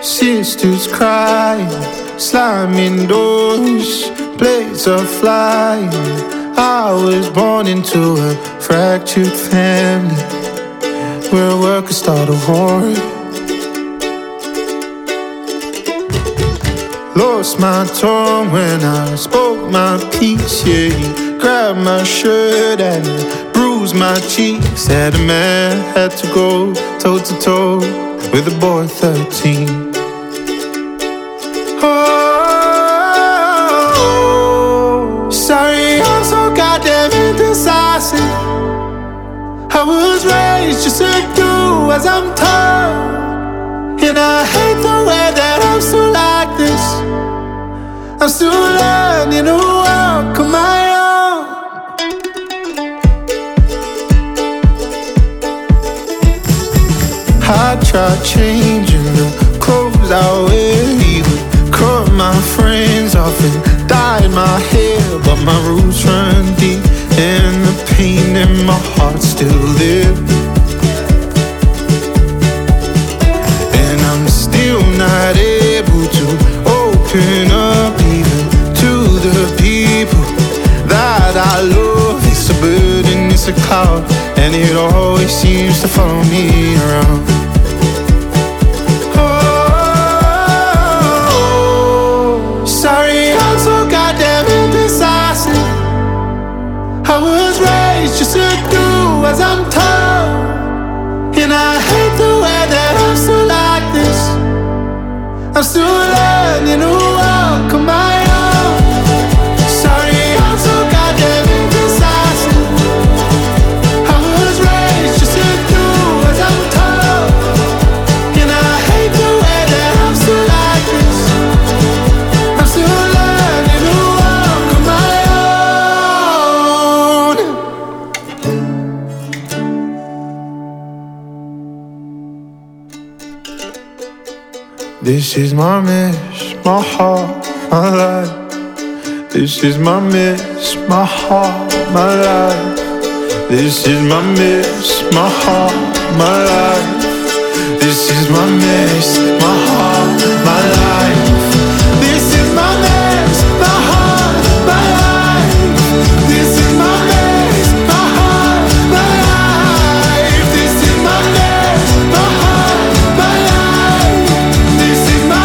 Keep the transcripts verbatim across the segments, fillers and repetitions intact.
Sisters crying, slamming doors, blades are flying. I was born into a fractured family where workers start a war. Lost my tongue when I spoke my piece, yeah. He grabbed my shirt and bruised my cheeks. Said a man had to go toe to toe with a boy thirteen. Oh, sorry, I'm so goddamn indecisive. I was raised just to do as I'm told, and I hate the way that I'm still like this. I'm still learning to walk on my own. I tried changing the clothes I wear, even cut my friends off and dyed my hair, but my roots run deep and the pain in my heart's still there. And I'm still not able to open up even to the people that I love. It's a burden, it's a cloud, and it always seems to follow me around. I was raised just to do as I'm told, and I hate the way that I'm still like this. I'm still learning to walk on my own. Sorry, I'm so goddamn indecisive. I was raised just to do as I'm told, and I hate the way that I'm still like this. I'm still learning to walk on my own. This is my mess, my heart, my life. This is my mess, my heart, my life. This is my mess, my heart, my life. This is my mess, my heart, my life. This is my mess, my heart, my life. This is my mess, my heart, my life. This is my mess, my heart, my life. This is my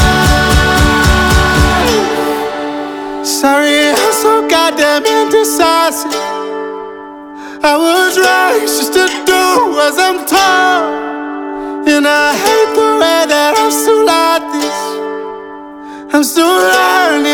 life. Sorry, I'm so goddamn indecisive. I was raised just to do as I'm told, and I hate the way that I'm still like this. I'm still learning